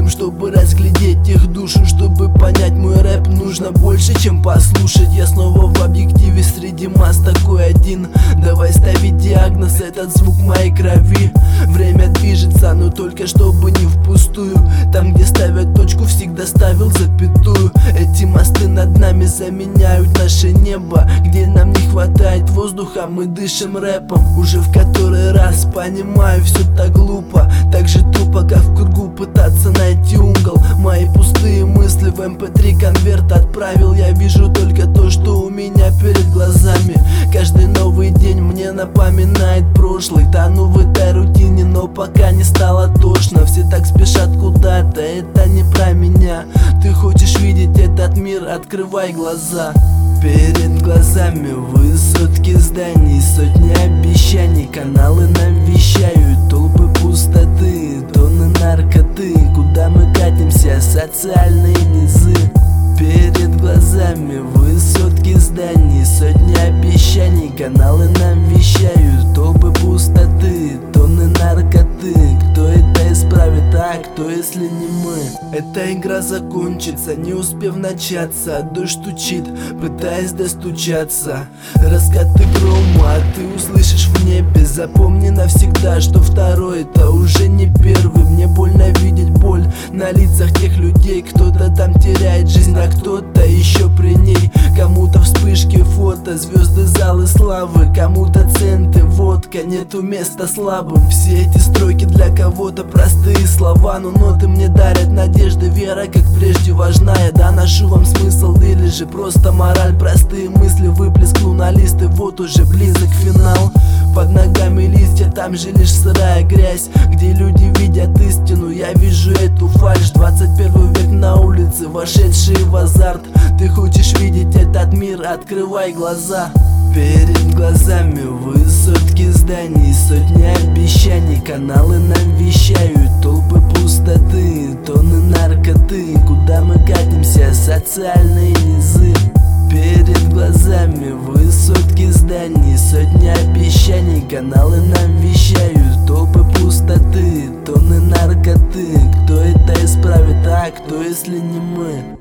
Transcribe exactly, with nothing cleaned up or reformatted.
чтобы разглядеть их душу. Чтобы понять мой рэп, нужно больше, чем послушать. Я снова в объективе среди масс такой один. Давай ставить диагноз, этот звук моей крови. Время движется, но только чтобы не впустую. Там, где ставят точку, всегда ставил запятую. Эти мосты над нами заменяют наше небо. Где нам не хватает воздуха, мы дышим рэпом. Уже в который раз понимаю, все так глупо. Так же тупо, как в кругу пытаться найти угол. Мои пустые мысли в эм пэ три конверт отправил. Я вижу только то, что у меня перед глазами. Каждый новый день мне напоминает прошлый. Тону в этой рутине, но пока не стало тошно. Все так спешат куда-то, это не про меня. Ты хочешь видеть этот мир, открывай глаза. Перед глазами высотки зданий, сотни обещаний. Каналы нам вещают, толпы пустоты, тонны наркоты. Куда мы катимся, социальные низы. Перед глазами высотки зданий, сотни обещаний. Каналы нам вещают, толпы пустоты, тонны наркоты. Кто это исправит, а кто, если не мы? Эта игра закончится, не успев начаться. Дождь стучит, пытаясь достучаться. Раскаты грома, а ты услышишь в небе. Запомни навсегда, что второй это уже не первый. Мне больно видеть боль на лицах тех людей. Кто-то там теряет жизнь, а кто-то еще при ней. Кому-то вспышки фото, звезды, залы славы. Кому-то центы, водка, нету места слабым. Все эти строки для кого-то простые слова, но ноты мне дарят надежды. Вера, как прежде, важна. Я доношу вам смысл или же просто мораль. Простые мысли выплескну на листы, вот уже близок финал. Под ногами листья, там же лишь сырая грязь. Где люди видят истину, я вижу эту фальшь. Двадцать первый век на улице, вошедшие в азарт. Ты хочешь видеть этот мир, открывай глаза. Перед глазами высотки зданий, сотни обещаний. Каналы нам вещают, толпы пустоты, тонны наркоты. Куда мы катимся, социальные низы. Перед глазами высотки зданий, сотни обещаний. Каналы нам вещают, толпы пустоты, тонны наркоты. Кто это исправит, а кто, если не мы?